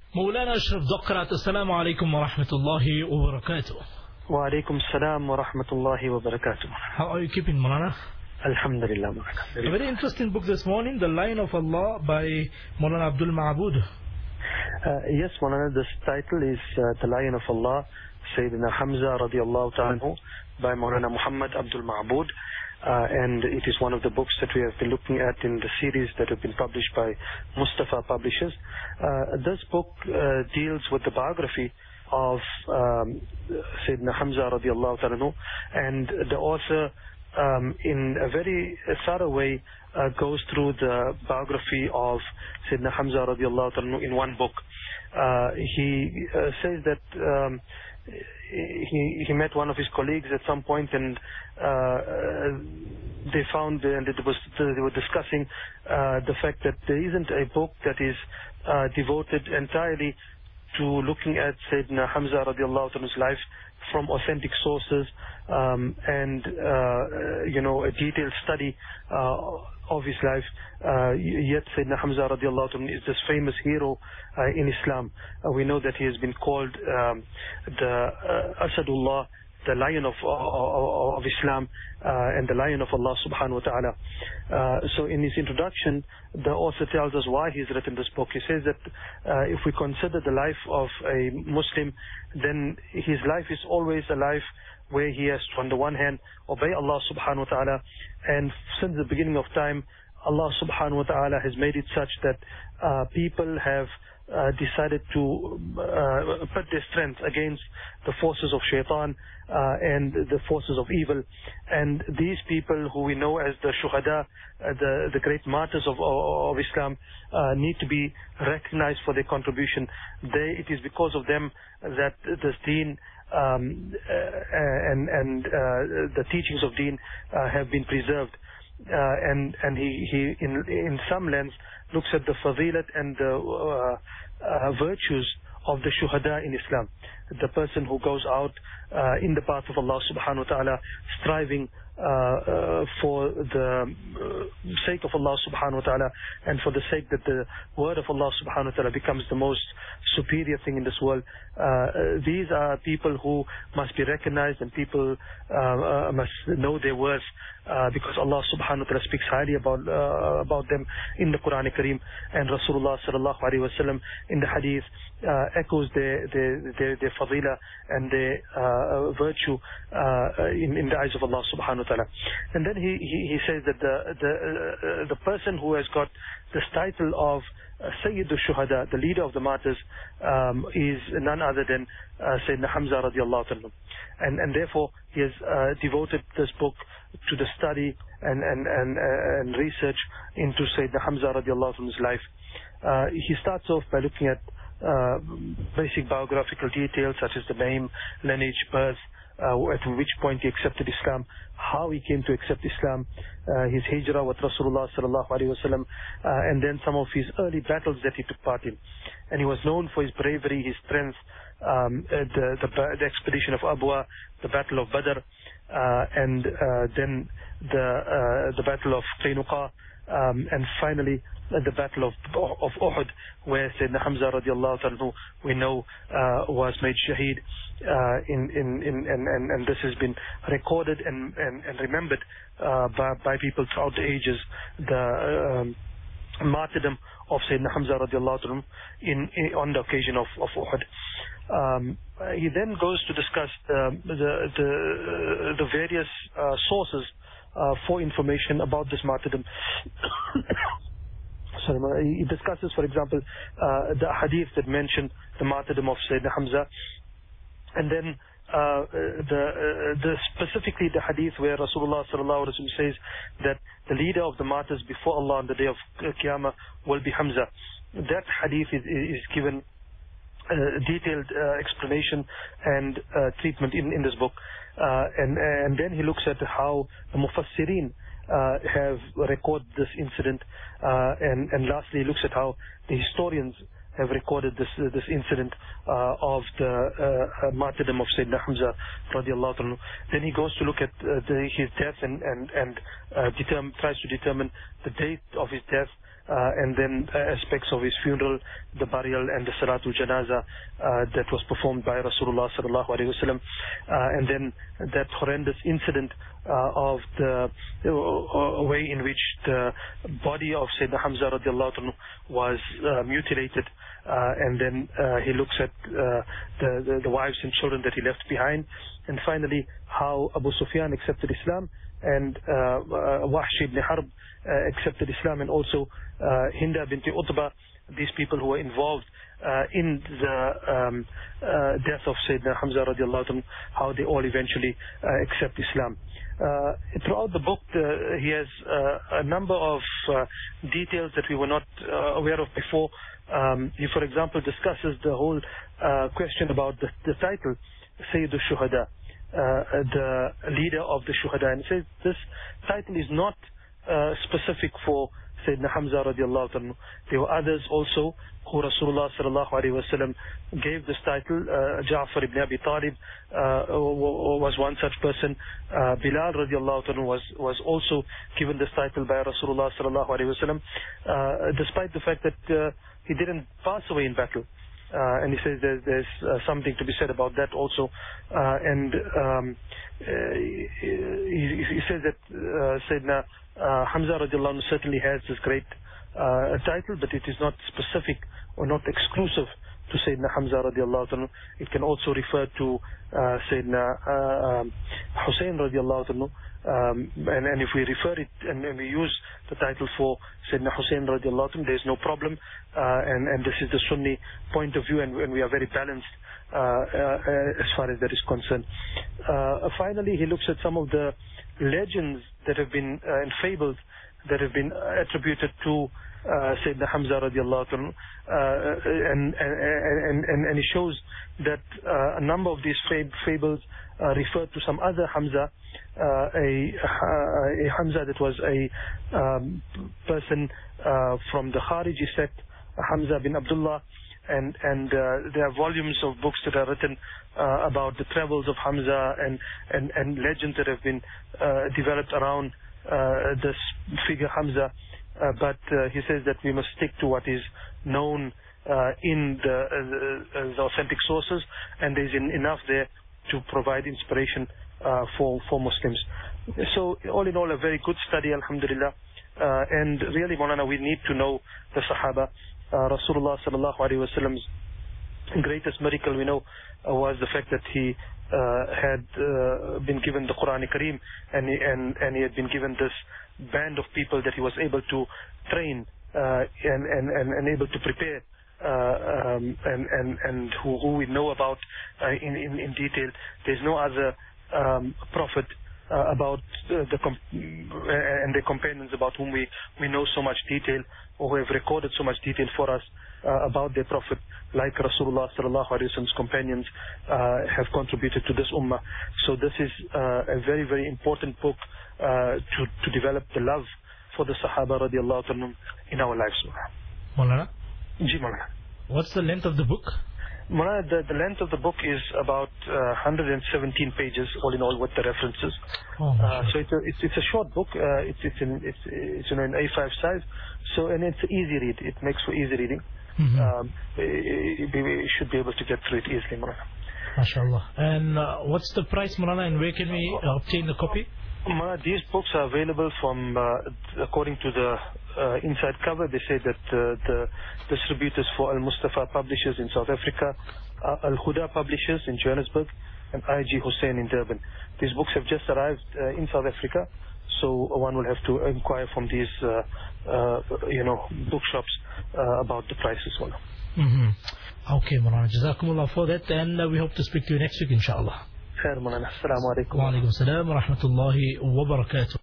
مولانا أشرف دقرات السلام عليكم ورحمة الله وبركاته. Wa alaikum salam wa rahmatullahi wa barakatuh. How are you keeping, Maulana? Alhamdulillah. A very interesting book this morning, The Lion of Allah by Maulana Abdul Ma'bud. Yes, Maulana, this title is The Lion of Allah, Sayyidina Hamza radiallahu ta'ala by Maulana Muhammad Abdul Ma'bud. And it is one of the books that we have been looking at in the series that have been published by Mustafa Publishers. This book deals with the biography of Sayyidina Hamza radiallahu ta'ala, and the author in a very thorough way goes through the biography of Sayyidina Hamza radiallahu ta'ala in one book. He says that he met one of his colleagues at some point, and they found, and they were discussing the fact that there isn't a book that is devoted entirely to looking at Sayyidina Hamza radiallahu anhu's life from authentic sources, and a detailed study of his life. Yet Sayyidina Hamza radiallahu anhu is this famous hero in Islam. We know that he has been called the Asadullah, the lion of Islam, and the lion of Allah subhanahu wa ta'ala. So in his introduction, the author tells us why he's written this book. He says that if we consider the life of a Muslim, then his life is always a life where he has to, on the one hand, obey Allah subhanahu wa ta'ala, and since the beginning of time, Allah subhanahu wa ta'ala has made it such that people have decided to put their strength against the forces of shaitan and the forces of evil. And these people who we know as the shuhada, the great martyrs of Islam, need to be recognized for their contribution. It is because of them that this deen and the teachings of deen have been preserved. And he in some lens looks at the fadilat and the virtues of the shuhada in Islam. The person who goes out in the path of Allah subhanahu wa ta'ala, striving for the sake of Allah subhanahu wa ta'ala, and for the sake that the word of Allah subhanahu wa ta'ala becomes the most superior thing in this world. These are people who must be recognized, and people must know their worth, because Allah subhanahu wa ta'ala speaks highly about them in the Quran Kareem, and Rasulullah sallallahu alaihi wasallam in the hadith echoes their fadila and their virtue in the eyes of Allah subhanahu wa ta'ala. And then he says that the person who has got this title of Sayyid al-Shuhada, the leader of the martyrs, is none other than Sayyidina Hamza radiallahu anhu. And therefore he has devoted this book to the study and research into Sayyidina Hamza radiallahu anhu's life. He starts off by looking at basic biographical details such as the name, lineage, birth, at which point he accepted Islam, how he came to accept Islam, his hijrah with Rasulullah sallallahu alaihi wasallam, and then some of his early battles that he took part in. And he was known for his bravery, his strength, the expedition of Abwa, the battle of Badr, and then the battle of Qaynuqa, and finally the battle of Uhud, where Sayyidina Hamza radiallahu anhu, we know, was made shaheed, and this has been recorded and remembered by people throughout the ages, the martyrdom of Sayyidina Hamza radiallahu anhu on the occasion of Uhud. He then goes to discuss the various sources for information about this martyrdom. He discusses, for example, the hadith that mention the martyrdom of Sayyidina Hamza, and then specifically the hadith where Rasulullah sallallahu alaihi wasallam says that the leader of the martyrs before Allah on the day of Qiyamah will be Hamza. That hadith is given detailed explanation and treatment in this book, and then he looks at how the Mufassirin have recorded this incident, and lastly he looks at how the historians have recorded this incident of the martyrdom of Sayyidina Hamza radiallahu anhu. Then he goes to look at his death and tries to determine the date of his death, and then aspects of his funeral, the burial and the Salatul Janaza that was performed by Rasulullah sallallahu alaihi wasallam, and then that horrendous incident of the way in which the body of Sayyidina Hamza radiallahu anhu was mutilated, and then he looks at the wives and children that he left behind, and finally how Abu Sufyan accepted Islam, and Wahshi ibn Harb accepted Islam, and also Hinda binti Utbah, these people who were involved in the death of Sayyidina Hamza radiallahu anhu, how they all eventually accept Islam. Throughout the book, he has a number of details that we were not aware of before. He, for example, discusses the whole question about the title, Sayyid al-Shuhada, the leader of the Shuhada, and says this title is not specific for Sayyidina Hamza radiallahu anhu. There were others also who Rasulullah sallallahu alaihi wasallam gave this title. Ja'far ibn Abi Talib was one such person. Bilal radiallahu anhu was also given this title by Rasulullah sallallahu alaihi wasallam, despite the fact that he didn't pass away in battle. And he says there's something to be said about that also. And he says that Sayyidina Hamza radiallahu anhu certainly has this great title, but it is not specific or not exclusive to Sayyidina Hamza radiallahu anhu. It can also refer to Sayyidina Hussein radiallahu anhu. And if we refer it and we use the title for Sayyidina Hussein radiallahu anhu, there is no problem. And this is the Sunni point of view, and we are very balanced as far as that is concerned. Finally, he looks at some of the legends that have been and fables that have been attributed to Sayyidina Hamza radiallahu anhu, and he shows that a number of these fables refer to some other Hamza, a Hamza that was a person from the Khariji sect, Hamza bin Abdullah, and there are volumes of books that are written about the travels of Hamza and legends that have been developed around this figure Hamza. But he says that we must stick to what is known in the authentic sources, and there is enough there to provide inspiration for Muslims. So all in all, a very good study, alhamdulillah. And really, Maulana, we need to know the Sahaba. Rasulullah sallallahu alaihi wasallam's greatest miracle we know was the fact that he had been given the Quran Kareem, and he had been given this band of people that he was able to train and able to prepare, and who we know about in detail. There's no other prophet about and their companions about whom we know so much detail, or who have recorded so much detail for us about their prophet, like Rasulullah sallallahu alaihi wasallam's companions have contributed to this ummah. So this is a very, very important book to develop the love for the Sahaba radiallahu anhum in our lives. Maulana? Ji, Maulana. What's the length of the book? Maulana, the length of the book is about 117 pages, all in all, with the references. Oh, so it's a short book. It's in A5 size. So, and it's an easy read. It makes for easy reading. We should be able to get through it easily, Maulana. MashaAllah. And what's the price, Maulana, and where can we obtain the copy? These books are available from, according to the inside cover, they say that the distributors for Al-Mustafa Publishers in South Africa, Al-Huda Publishers in Johannesburg, and IG Hussein in Durban. These books have just arrived in South Africa, so one will have to inquire from these, bookshops about the prices. Okay, Maulana. Jazakumullah for that, and we hope to speak to you next week, inshallah. Khair, Maulana. Assalamu alaikum. Wa alaikum salam wa rahmatullahi wa barakatuh.